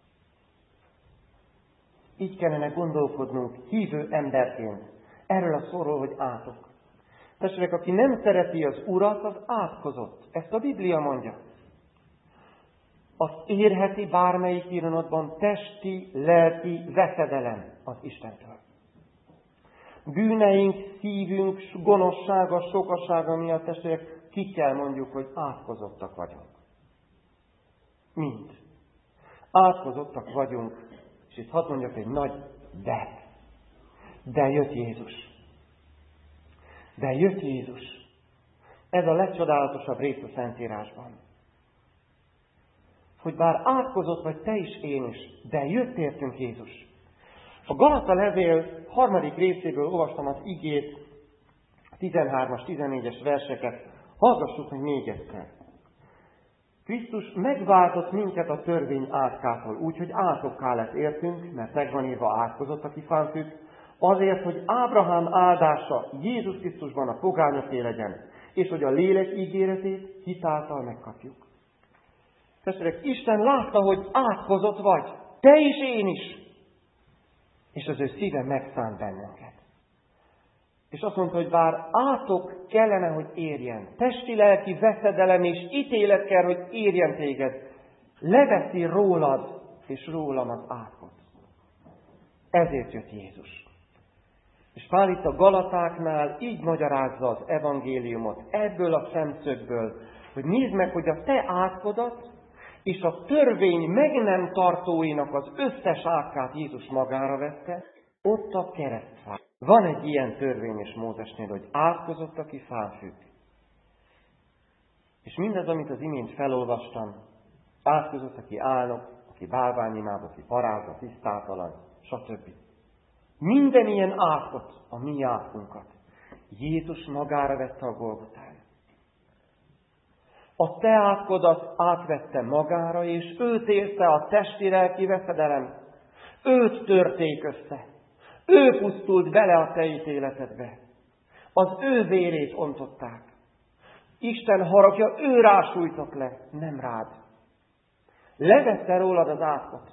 Így kellene gondolkodnunk hívő emberként erről a szóról, hogy átok. Testvérek, aki nem szereti az Urat, az átkozott. Ezt a Biblia mondja. Azt érheti bármelyik pillanatban testi, lelki veszedelem az Istentől. Bűneink, szívünk, gonoszsága, sokasága miatt, testvérek, ki kell mondjuk, hogy átkozottak vagyunk. Mind. Átkozottak vagyunk, és itt hadd mondjak egy nagy de. De jött Jézus. De jött Jézus. Ez a legcsodálatosabb rész a Szentírásban. Hogy bár átkozott vagy te is, én is, de jött értünk Jézus. A Galata levél harmadik részéből olvastam az igét, tizenhármas, tizennégyes verseket. Hallgassuk meg még egyszer. Krisztus megváltott minket a törvény átkától, úgyhogy átokká lett értünk, mert megvan írva átkozott, aki fán függ, azért, hogy Ábrahám áldása Jézus Krisztusban a pogányoké legyen, és hogy a lélek ígéretét hitáltal megkapjuk. Testvérek, Isten látta, hogy átkozott vagy, te is, én is, és az ő szíve megszánt bennünket. És azt mondta, hogy bár átok kellene, hogy érjen, testi-lelki veszedelem és ítélet kell, hogy érjen téged, leveszi rólad és rólam az átkot. Ezért jött Jézus. És Pál itt a Galatáknál így magyarázza az evangéliumot, ebből a szemszögből, hogy nézd meg, hogy a te átkodat és a törvény meg nem tartóinak az összes átkát Jézus magára vette, ott a keresztfán. Van egy ilyen törvény is Mózesnél, hogy átkozott, aki fán függ. És mindez, amit az imént felolvastam, átkozott, aki álnok, aki bálványimád, aki parázza, tisztátalan, stb. Minden ilyen átkot, a mi átkunkat, Jézus magára vette a Golgotán. A te átkodat átvette magára, és őt érte a testi-lelki veszedelem. Őt törték össze. Ő pusztult bele a te ítéletedbe. Az ő vérét ontották. Isten haragja ő rásújtott le, nem rád. Levette rólad az átkot,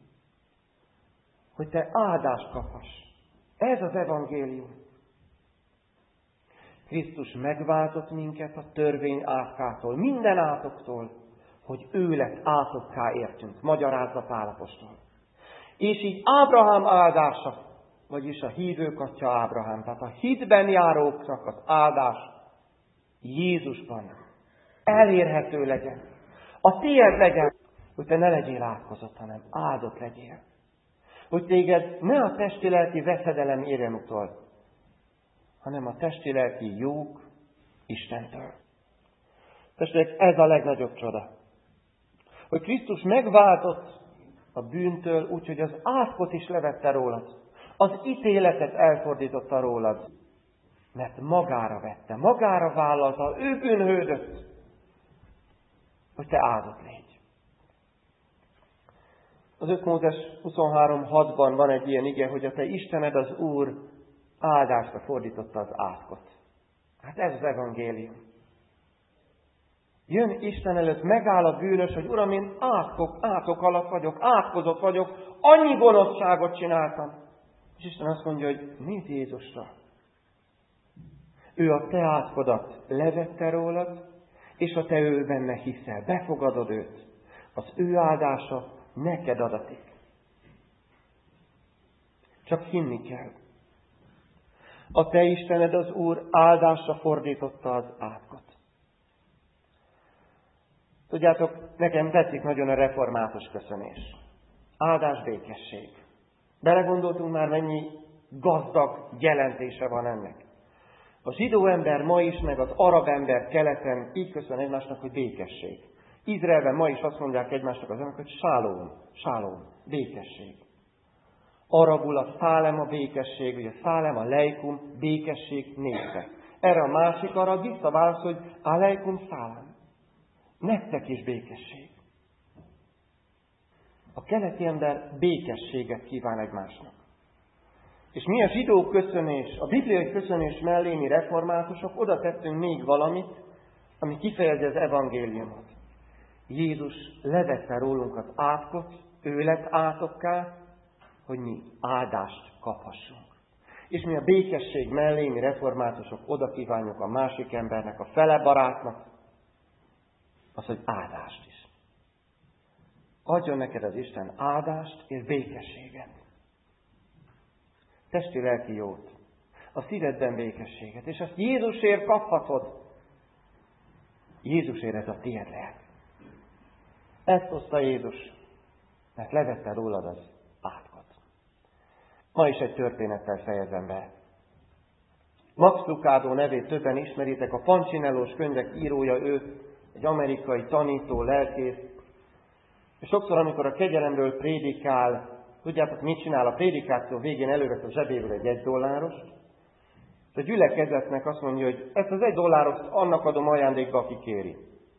hogy te áldást kaphass. Ez az evangélium. Krisztus megváltott minket a törvény átkától, minden átoktól, hogy ő lett átokká értünk, magyarázza Pál apostol. És így Ábrahám áldása, vagyis a hívők atya Ábrahám, tehát a hitben járóknak az áldás Jézusban elérhető legyen. A tiéd legyen, hogy te ne legyél átkozott, hanem áldott legyél. Hogy téged ne a testi-lelki veszedelem érjen utol, hanem a testi-lelki jók Istentől. Testvérek, ez a legnagyobb csoda. Hogy Krisztus megváltott a bűntől, úgyhogy az átkot is levette rólad. Az ítéletet elfordította rólad. Mert magára vette, magára vállalta, ő bűnhődött, hogy te áldott légy. Az öt Mózes huszonhárom hatban van egy ilyen ige, hogy a te Istened az Úr áldásra fordította az átkot. Hát ez az evangélium. Jön Isten előtt, megáll a bűnös, hogy Uram, én átkok, átok alatt vagyok, átkozott vagyok, annyi gonoszságot csináltam. És Isten azt mondja, hogy nézz Jézusra. Ő a te átkodat levette rólad, és a te ő benne hiszel, befogadod őt. Az ő áldása neked adatik. Csak hinni kell. A te Istened az Úr áldásra fordította az átkot. Tudjátok, nekem tetszik nagyon a református köszönés. Áldás, békesség. Belegondoltunk már, mennyi gazdag jelentése van ennek. A zsidó ember ma is, meg az arab ember keleten így köszön egymásnak, hogy békesség. Izraelben ma is azt mondják egymásnak az emberek, hogy sálom, sálom, békesség. Arabul a szálem a békesség, ugye szálem a leikum, békesség nézve. Erre a másik arab visszaválasz, hogy aleikum szálem. Nektek is békesség. A keleti ember békességet kíván egymásnak. És mi a zsidó köszönés, a bibliai köszönés mellé mi reformátusok oda tettünk még valamit, ami kifejezi az evangéliumot. Jézus levette rólunk az átkot, ő lett átokká, hogy mi áldást kaphassunk. És mi a békesség mellé, mi reformátusok oda kívánjuk a másik embernek, a fele barátnak, az, hogy áldást is. Adjon neked az Isten áldást és békességet. Testi-lelki jót. A szívedben békességet. És azt Jézusért kaphatod. Jézusért ez a tiéd lehet. Ezt hozta Jézus, mert levette rólad az átkot. Ma is egy történettel fejezem be. Max Lucado nevét többen ismeritek, a Punchinellós könyvek írója ő, egy amerikai tanító, lelkész. És sokszor, amikor a kegyelemről prédikál, tudjátok, mit csinál? A prédikáció végén elővesz a zsebéből egy egy dollárost, és a gyülekezetnek azt mondja, hogy ezt az egy dollárost annak adom ajándékba, aki kéri.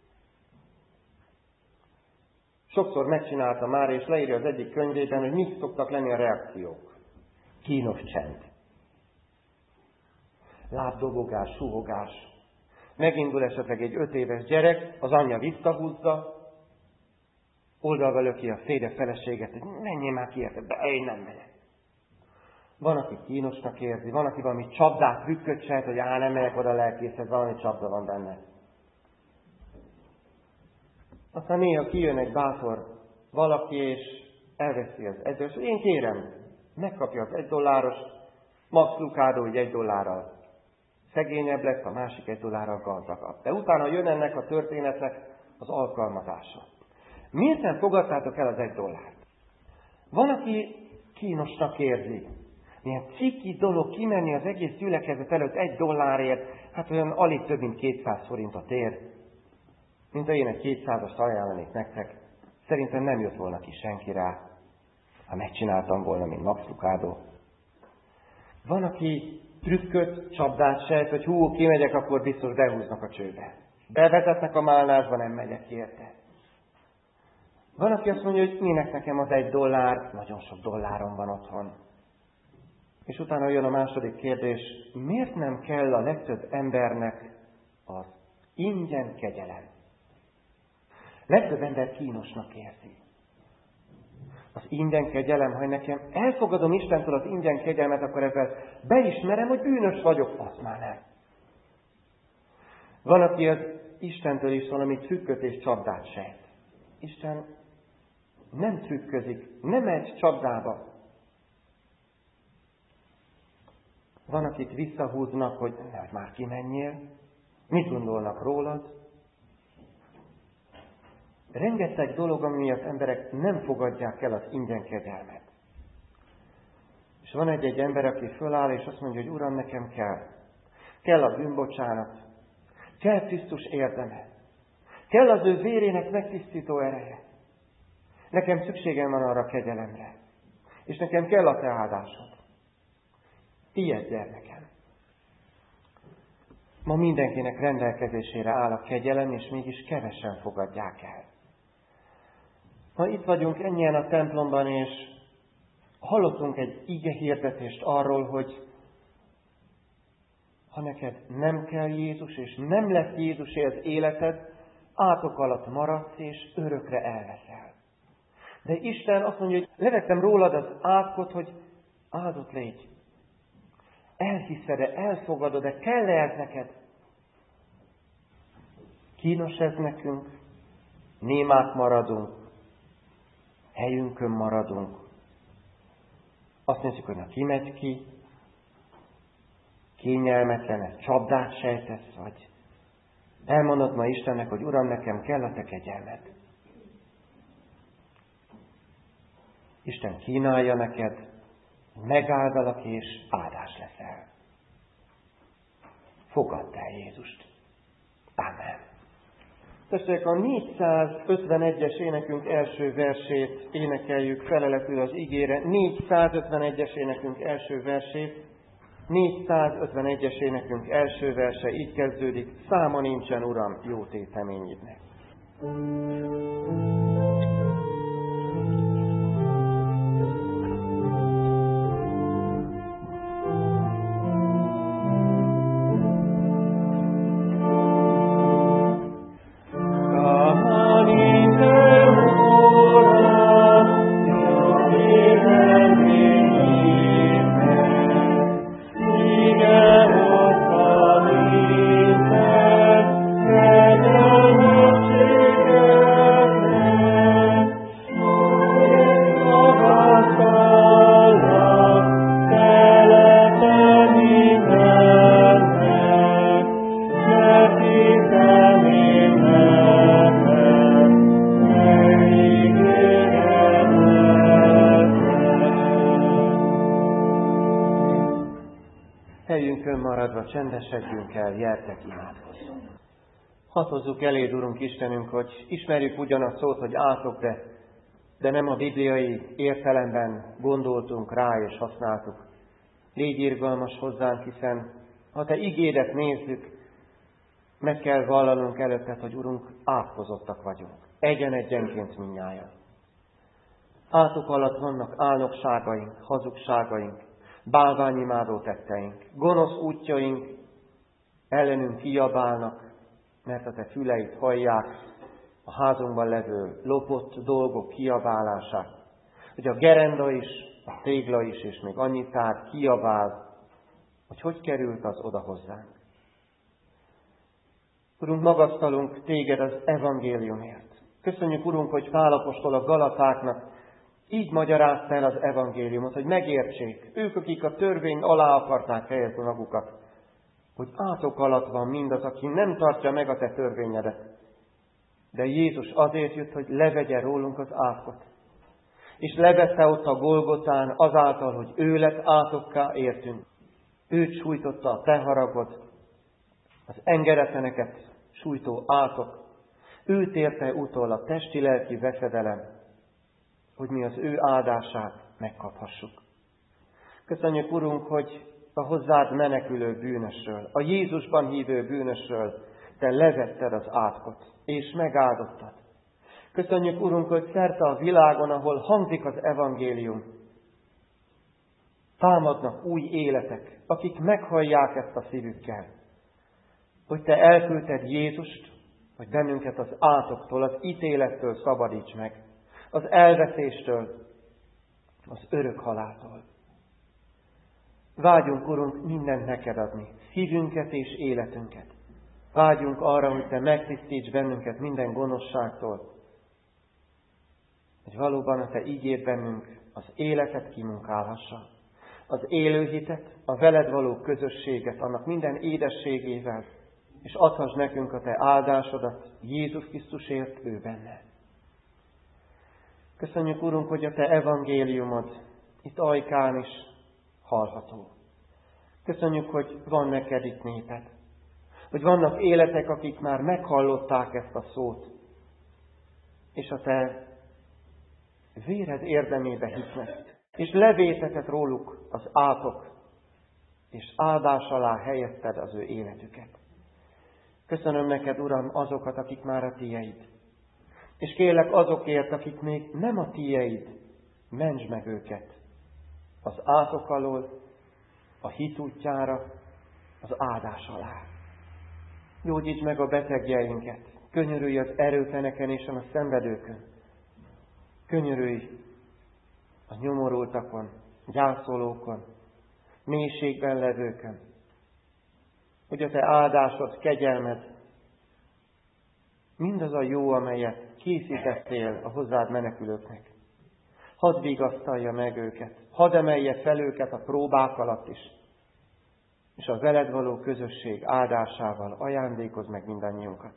Sokszor megcsinálta már, és leírja az egyik könyvében, hogy mik szoktak lenni a reakciók. Kínos csend. Lábdobogás, suhogás. Megindul esetleg egy öt éves gyerek, az anyja visszahúzza, oldalba löki a férje feleséget, hogy menjél már ki érte, de én nem megyek. Van, aki kínosnak érzi, van, aki valami csapdát, trükköt sejt, hogy á, nem megyek oda a lelkészhez, valami csapda van benne. Aztán néha kijön egy bátor valaki, és elveszi az egy dolláros. Én kérem, megkapja az egy dolláros, Max Lucado, hogy egy dollárral szegényebb lesz, a másik egy dollárral gazdagabb. De utána jön ennek a történetnek az alkalmazása. Miért nem fogadtátok el az egy dollárt? Van, aki kínosnak érzi. Milyen ciki dolog kimenni az egész gyülekezet előtt egy dollárért, hát olyan alig több mint kétszáz forintot ér. Mint ha én egy kétszázast ajánlanék nektek, szerintem nem jött volna ki senki rá, ha megcsináltam volna, mint Max Lucado. Van, aki trükköt, csapdát sejt, hogy hú, kimegyek, akkor biztos behúznak a csőbe. Bevezetnek a málnásba, nem megyek ki érte. Van, aki azt mondja, hogy minek nekem az egy dollár, nagyon sok dollárom van otthon. És utána jön a második kérdés, miért nem kell a legtöbb embernek az ingyen kegyelem? Legtöbb ember kínosnak érzi. Az ingyen kegyelem, ha nekem elfogadom Istentől az ingyen kegyelmet, akkor ezzel beismerem, hogy bűnös vagyok, azt már nem. Van, aki az Istentől is valami trükköt és csapdát sejt. Isten nem trükközik, nem megy csapdába. Van, akit visszahúznak, hogy ne, már kimenjél, mit gondolnak rólad. Rengeteg dolog, ami miatt emberek nem fogadják el az ingyen kegyelmet. És van egy-egy ember, aki föláll, és azt mondja, hogy Uram, nekem kell. Kell a bűnbocsánat, kell Krisztus érdeme, kell az ő vérének megtisztító ereje. Nekem szükségem van arra a kegyelemre, és nekem kell a te áldásod. Tiéd, gyermekem. Ma mindenkinek rendelkezésére áll a kegyelem, és mégis kevesen fogadják el. Ma itt vagyunk ennyien a templomban, és hallottunk egy ige hirdetést arról, hogy ha neked nem kell Jézus, és nem lesz Jézusé az életed, átok alatt maradsz, és örökre elveszel. De Isten azt mondja, hogy levettem rólad az átkot, hogy áldott légy. Elhiszed-e, elfogadod-e, kell-e ez neked? Kínos ez nekünk, némák maradunk, helyünkön maradunk. Azt nézzük, hogy na kimegy ki, kényelmetlen, ez csapdát sejtesz, vagy elmondod ma Istennek, hogy Uram, nekem kell a te kegyelmed. Isten kínálja neked, megáldalak és áldás leszel. Fogadd el Jézust. Amen. Testvérek, a négyszázötvenegyes énekünk első versét énekeljük feleletül az igére. négyszázötvenegyes énekünk első versét. négyszázötvenegyes énekünk első verse így kezdődik. Száma nincsen, Uram, jó téteményidnek. Csendesedjünk el, gyertek, imádkozzunk. Hadd hozzuk eléd, Urunk Istenünk, hogy ismerjük ugyan a szót, hogy átok, de, de nem a bibliai értelemben gondoltunk rá és használtuk. Légy irgalmas hozzánk, hiszen ha Te igédet nézzük, meg kell vallanunk előtted, hogy Urunk, átkozottak vagyunk. Egyen-egyenként mindnyájan. Átok alatt vannak álnokságaink, hazugságaink, bálványimádó tetteink, gonosz útjaink ellenünk kiabálnak, mert a Te füleid hallják a házunkban levő lopott dolgok kiabálását, hogy a gerenda is, a tégla is, és még annyi tárgy kiabál, hogy hogy került az oda hozzánk. Urunk, magasztalunk Téged az evangéliumért. Köszönjük, Urunk, hogy Pál apostol a galatáknak így magyarázta el az evangéliumot, hogy megértsék. Ők, akik a törvény alá akarták helyezni magukat, hogy átok alatt van mindaz, aki nem tartja meg a Te törvényedet. De Jézus azért jött, hogy levegye rólunk az átkot. És levette ott a Golgotán azáltal, hogy ő lett átokká értünk. Őt sújtotta a Te haragod, az engedetleneket sújtó átok. Őt érte utol a testi-lelki veszedelem, hogy mi az ő áldását megkaphassuk. Köszönjük, Urunk, hogy a hozzád menekülő bűnösről, a Jézusban hívő bűnösről Te levetted az átkot, és megáldottad. Köszönjük, Urunk, hogy szerte a világon, ahol hangzik az evangélium, támadnak új életek, akik meghallják ezt a szívükkel, hogy Te elküldted Jézust, hogy bennünket az átoktól, az ítélettől szabadíts meg, az elveszéstől, az örök haláltól. Vágyunk, Urunk, mindent neked adni, szívünket és életünket. Vágyunk arra, hogy Te megtisztíts bennünket minden gonoszságtól, hogy valóban a Te ígéd bennünk az életet kimunkálhassa, az élő hitet, a veled való közösséget, annak minden édességével, és adhass nekünk a Te áldásodat Jézus Krisztusért ő benne. Köszönjük, Urunk, hogy a Te evangéliumod itt Ajkán is hallható. Köszönjük, hogy van neked itt néped, hogy vannak életek, akik már meghallották ezt a szót, és a Te véred érdemébe hisznek, és levétetett róluk az átok, és áldás alá helyezted az ő életüket. Köszönöm neked, Uram, azokat, akik már a Tieid. És kérlek azokért, akik még nem a Tieid, mentsd meg őket az átok alól, a hit útjára, az áldás alá. Gyógyítsd meg a betegjeinket, könyörülj az erőtleneken és a szenvedőkön. Könyörülj a nyomorultakon, gyászolókon, mélységben levőkön, hogy a Te áldásod, kegyelmed, mindaz a jó, amelyet készítettél a hozzád menekülőknek. Hadd vigasztalja meg őket, hadd emelje fel őket a próbák alatt is, és a veled való közösség áldásával ajándékozz meg mindannyiunkat.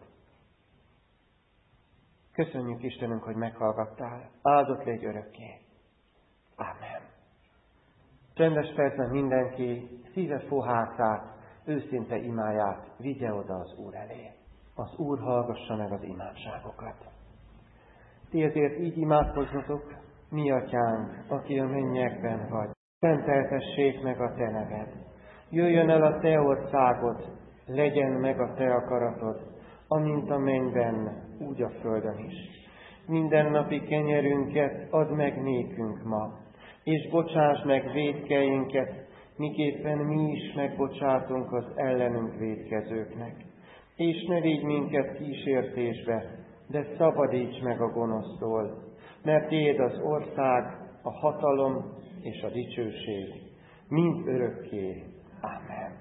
Köszönjük, Istenünk, hogy meghallgattál. Áldott légy örökké. Amen. Csendes percben mindenki szíve fohászát, őszinte imáját vigye oda az Úr elé. Az Úr hallgassa meg az imádságokat. Ti ezért így imádkozzatok, mi atyánk, aki a mennyekben vagy. Szenteltessék meg a te neved. Jöjjön el a te országod, legyen meg a te akaratod, amint a mennyben, úgy a földön is. Mindennapi kenyerünket add meg nékünk ma, és bocsáss meg vétkeinket, miképpen mi is megbocsátunk az ellenünk vétkezőknek. És ne vigy minket kísértésbe, de szabadíts meg a gonosztól, mert tiéd az ország, a hatalom és a dicsőség, mind örökké. Amen.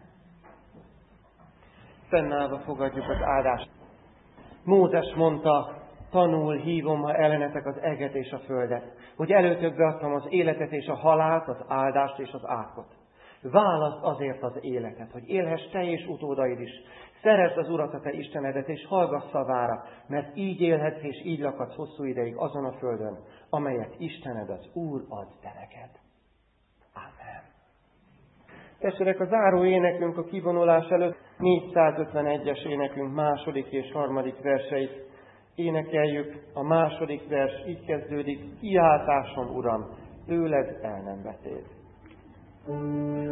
Fennállva fogadjuk az áldást. Mózes mondta, tanul, hívom ma ellenetek az eget és a földet, hogy előtökbe adtam az életet és a halált, az áldást és az átkot. Válaszd azért az életet, hogy élhess te és utódaid is. Szeresd az Urat, a te Istenedet, és hallgass szavára, mert így élhetsz és így lakadsz hosszú ideig azon a földön, amelyet Istened, az Úr ad te neked. Amen. Testvérek, a záró énekünk a kivonulás előtt négyszázötvenegyes énekünk második és harmadik verseit énekeljük. A második vers így kezdődik: kiáltásom, Uram, tőled el nem vetél.